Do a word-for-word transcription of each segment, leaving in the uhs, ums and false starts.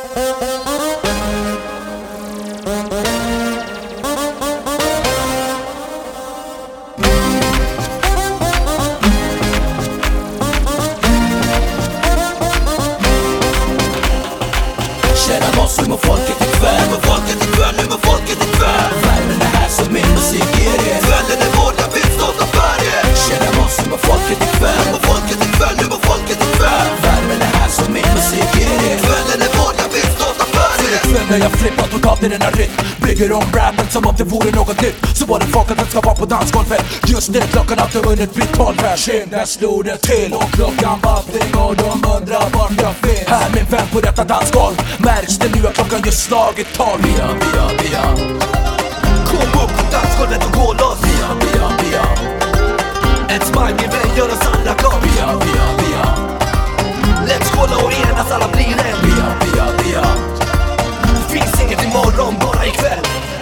Tjena moss, hur mår folket ikväll? Hur mår folket ikväll? Hur mår folket ikväll? Värmen är här som min musik ger er. Kvällen är vår, jag vill stolta färger. Tjena moss, hur mår folket ikväll? Hur mår folket ikväll? Hur mår folket ikväll? Värmen är här som min musik ger er. Kvällen är vår, jag vill stolta färger. Ikväll när jag flippar totalt i denna rytm, bygger om rappen som om det vore något nytt. Så var det folk att den ska vara på dansgolvet. Just det, klockan har hunnit bli tolv. Tjena, slog det till och klockan var pling och de undrar vart jag finns. Här min vän på detta dansgolv, märks det nu att klockan just slagit tolv. Via, via, via. Kom upp på dansgolvet och gå loss. Via, via, via. Ett smile min vän gör oss alla glad. Via, via, via. Let's skåla och enas, alla blir en. Via, via, via. Det finns inget imorgon, bara ikväll.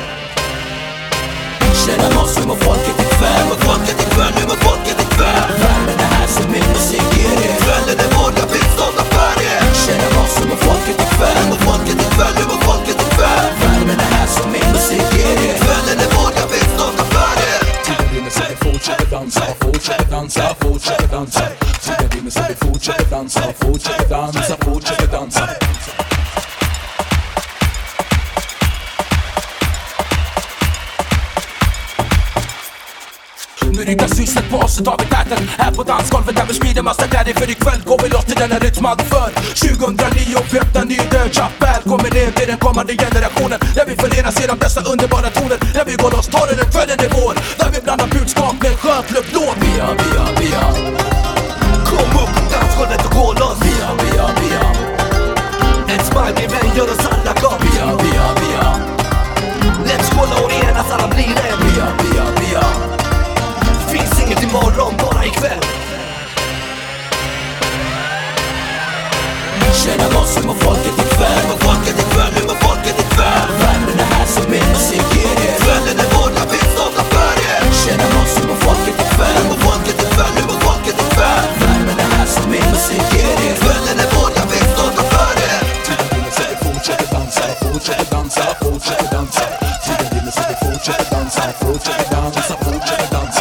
Tjena moss, hur mår folket ikväll? Hur mår folket ikväll? Hur mår folket ikväll? Värmen är här som min musik ger er. Kvällen är vår, jag vill stolta färger. Tjena moss, hur mår folket ikväll? Hur mår folket ikväll? Hur mår folket ikväll? Värmen är här som min musik ger er. Kvällen är vår, jag vill stolta färger. Tiden vinner så vi fortsätter dansa, fortsätter dansa, fortsätter dansa. Tiden vinner så vi fortsätter dansa, fortsätter dansa, fortsätter dansa. Nu riktar sysslet på oss och tar vi täten här på dansgolvet där vi sprider massa glädje. För ikväll går vi loss till denna rytm aldrig förr. tjugohundranio, vi öppnar ny dörr. Välkommen ner till den kommande generationen, där vi förenas genom dessa underbara toner. Där vi går loss, tar den kvällen är vår. Där vi blandar budskap med skönt luftlåt. Via, via, via. Kom upp på dansgolvet och gå loss. Via, via, via. Ett smile min vän gör oss alla glad. Via, via, via. Let's skåla och enas, alla blir en. Via, via, via. Finns inget imorgon, bara ikväll. Tjena moss, hur mår folket ikväll? Hur mår folket ikväll? Hur mår folket ikväll? Värmen är här som min musik ger er. Kvällen är vår, jag vill stolta färger. Tjena moss, hur mår folket ikväll? Hur mår folket ikväll? Hur mår folket ikväll? Värmen är här som min musik ger er. Kvällen är vår, jag vill stolta färger. Tiden vinner så vi fortsätter dansa, fortsätter dansa, fortsätter dansa. Tiden vinner så vi fortsätter dansa, fortsätter dansa, fortsätter dansa.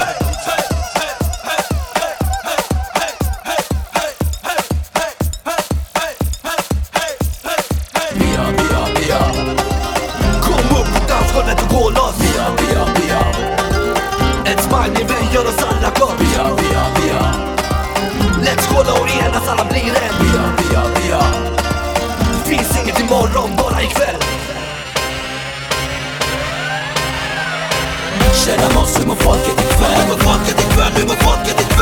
Via, via, via. Kom upp på dansgolvet och gå loss. Via, via, via. Ett smile min vän gör oss alla glad. Via, via, via. Let's skåla och enas, alla blir en. Via, via, via. Det finns inget imorgon, bara ikväll. Tjena moss, hur mår folket ikväll? Hur mår folket ikväll? Hur mår folket ikväll?